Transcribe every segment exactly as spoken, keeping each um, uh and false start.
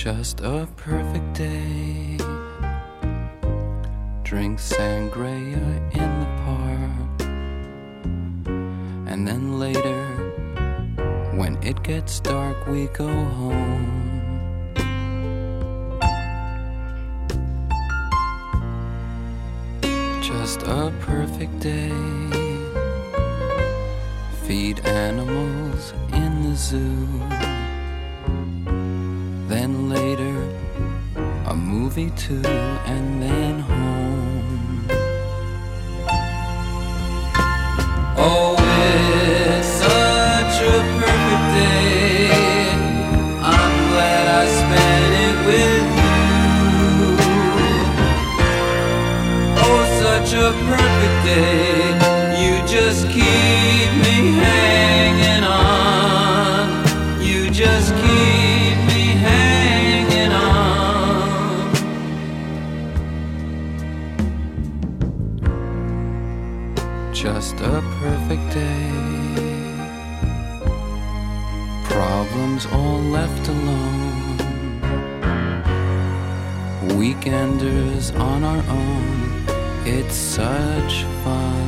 Just a perfect day. Drink sangria in the park. And then later, when it gets dark, we go home. Just a perfect day. Feed animals in the zoo. Then later, a movie too, and then home. Oh, it's such a perfect day. I'm glad I spent it with you. Oh, such a perfect day. You just keep me hanging on. You just keep me hanging on. Just a perfect day. Problems all left alone. Weekenders on our own. It's such fun.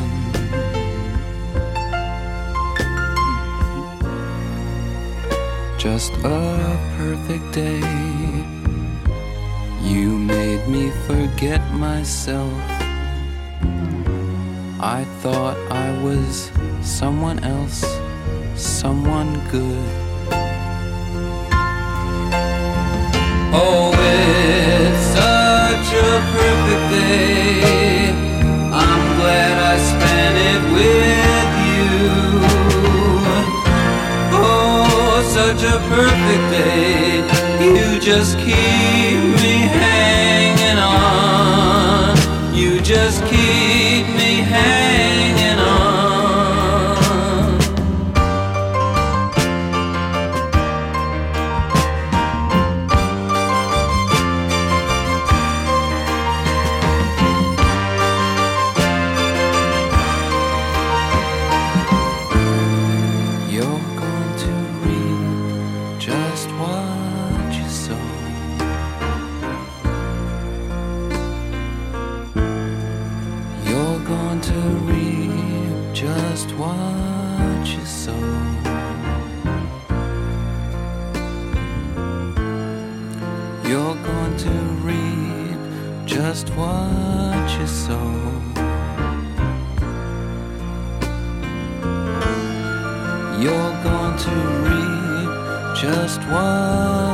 Just a perfect day. You made me forget myself. I thought I was someone else, someone good. Oh, it's such a perfect day. I'm glad I spent it with you. Oh, such a perfect day. You just keep me hanging on. You just keep me hanging on. You're going to reap just what you sow. You're going to reap just what you sow. You're going to reap just what you sow. You're going to reap just what